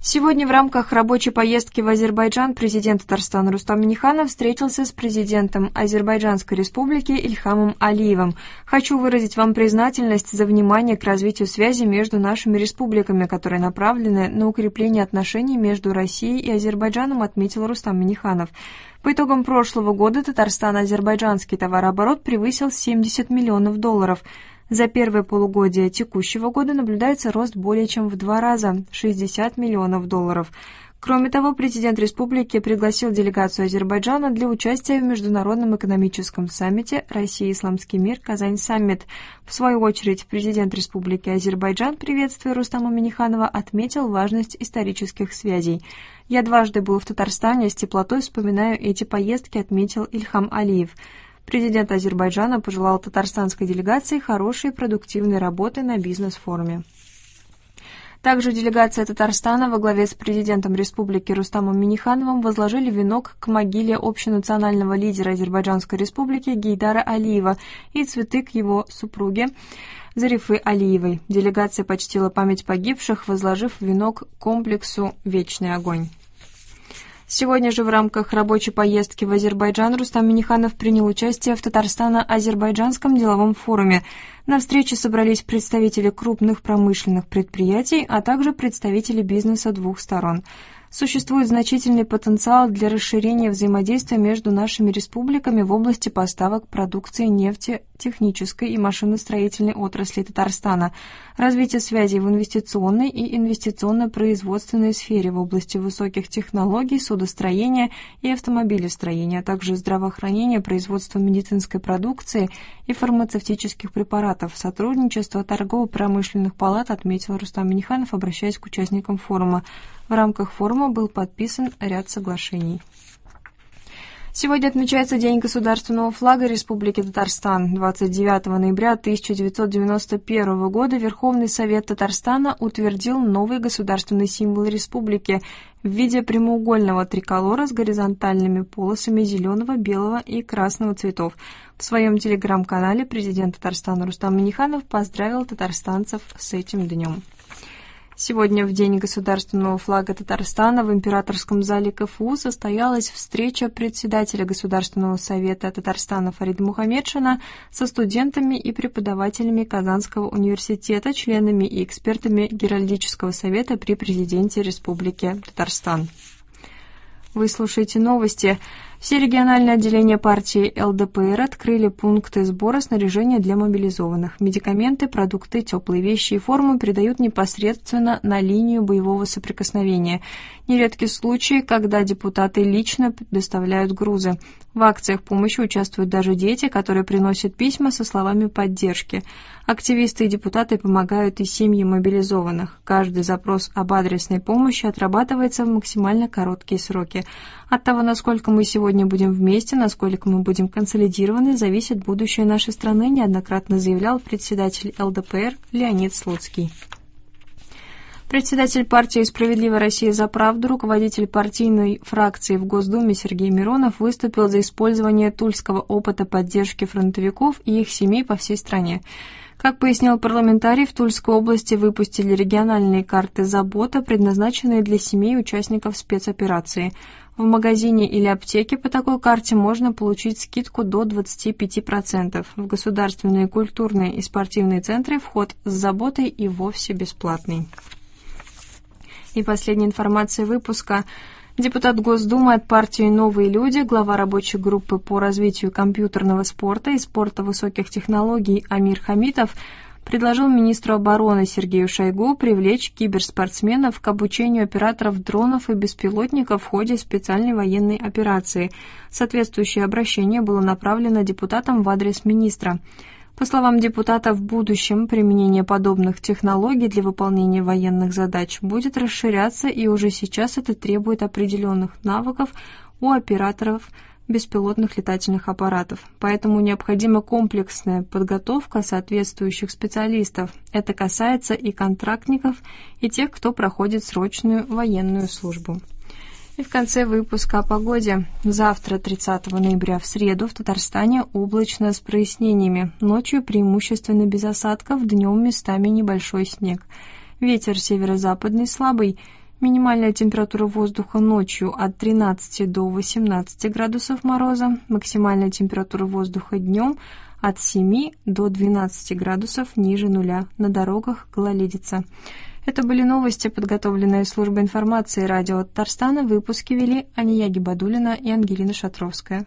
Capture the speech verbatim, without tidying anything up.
Сегодня в рамках рабочей поездки в Азербайджан президент Татарстана Рустам Минниханов встретился с президентом Азербайджанской республики Ильхамом Алиевым. Хочу выразить вам признательность за внимание к развитию связи между нашими республиками, которые направлены на укрепление отношений между Россией и Азербайджаном, отметил Рустам Минниханов. По итогам прошлого года Татарстан-азербайджанский товарооборот превысил семьдесят миллионов долларов. За первое полугодие текущего года наблюдается рост более чем в два раза – шестьдесят миллионов долларов. Кроме того, президент республики пригласил делегацию Азербайджана для участия в Международном экономическом саммите «Россия. Исламский мир. Казань-саммит». В свою очередь, президент республики Азербайджан, приветствуя Рустама Минниханова, отметил важность исторических связей. «Я дважды был в Татарстане, с теплотой вспоминаю эти поездки», отметил Ильхам Алиев. Президент Азербайджана пожелал татарстанской делегации хорошей и продуктивной работы на бизнес-форуме. Также делегация Татарстана во главе с президентом республики Рустамом Миннихановым возложили венок к могиле общенационального лидера Азербайджанской республики Гейдара Алиева и цветы к его супруге Зарифы Алиевой. Делегация почтила память погибших, возложив венок к комплексу «Вечный огонь». Сегодня же в рамках рабочей поездки в Азербайджан Рустам Минниханов принял участие в Татарстано-Азербайджанском деловом форуме. На встрече собрались представители крупных промышленных предприятий, а также представители бизнеса двух сторон. Существует значительный потенциал для расширения взаимодействия между нашими республиками в области поставок продукции нефти, технической и машиностроительной отрасли Татарстана, развития связей в инвестиционной и инвестиционно-производственной сфере в области высоких технологий, судостроения и автомобилестроения, а также здравоохранения, производства медицинской продукции и фармацевтических препаратов. Сотрудничество торгово-промышленных палат, отметил Рустам Минниханов, обращаясь к участникам форума. В рамках форума был подписан ряд соглашений. Сегодня отмечается День государственного флага Республики Татарстан. двадцать девятого ноября тысяча девятьсот девяносто первого года Верховный Совет Татарстана утвердил новый государственный символ республики в виде прямоугольного триколора с горизонтальными полосами зеленого, белого и красного цветов. В своем телеграм-канале президент Татарстана Рустам Минниханов поздравил татарстанцев с этим днем. Сегодня, в День государственного флага Татарстана, в Императорском зале КФУ состоялась встреча председателя Государственного совета Татарстана Фарида Мухамедшина со студентами и преподавателями Казанского университета, членами и экспертами Геральдического совета при президенте Республики Татарстан. Вы слушаете новости. Все региональные отделения партии эл дэ пэ эр открыли пункты сбора снаряжения для мобилизованных. Медикаменты, продукты, теплые вещи и форму передают непосредственно на линию боевого соприкосновения. Нередки случаи, когда депутаты лично доставляют грузы. В акциях помощи участвуют даже дети, которые приносят письма со словами поддержки. Активисты и депутаты помогают и семьям мобилизованных. Каждый запрос об адресной помощи отрабатывается в максимально короткие сроки. От того, насколько мы сегодня будем вместе, насколько мы будем консолидированы, зависит будущее нашей страны, неоднократно заявлял председатель эл дэ пэ эр Леонид Слуцкий. Председатель партии «Справедливая Россия за правду», руководитель партийной фракции в Госдуме Сергей Миронов выступил за использование тульского опыта поддержки фронтовиков и их семей по всей стране. Как пояснил парламентарий, в Тульской области выпустили региональные карты «Забота», предназначенные для семей участников спецоперации. В магазине или аптеке по такой карте можно получить скидку до двадцати пяти процентов. В государственные, культурные и спортивные центры вход с заботой и вовсе бесплатный. И последняя информация выпуска. Депутат Госдумы от партии «Новые люди», глава рабочей группы по развитию компьютерного спорта и спорта высоких технологий Амир Хамитов предложил министру обороны Сергею Шойгу привлечь киберспортсменов к обучению операторов дронов и беспилотников в ходе специальной военной операции. Соответствующее обращение было направлено депутатам в адрес министра. По словам депутата, в будущем применение подобных технологий для выполнения военных задач будет расширяться, и уже сейчас это требует определенных навыков у операторов беспилотных летательных аппаратов. Поэтому необходима комплексная подготовка соответствующих специалистов. Это касается и контрактников, и тех, кто проходит срочную военную службу. И в конце выпуска о погоде. Завтра, тридцатого ноября, в среду, в Татарстане облачно с прояснениями. Ночью преимущественно без осадков, днем местами небольшой снег. Ветер северо-западный слабый. Минимальная температура воздуха ночью от тринадцати до восемнадцати градусов мороза, максимальная температура воздуха днем от семи до двенадцати градусов ниже нуля. На дорогах гололедица. Это были новости, подготовленные службой информации радио Татарстана. Выпуски вели Ания Гибадуллина и Ангелина Шатровская.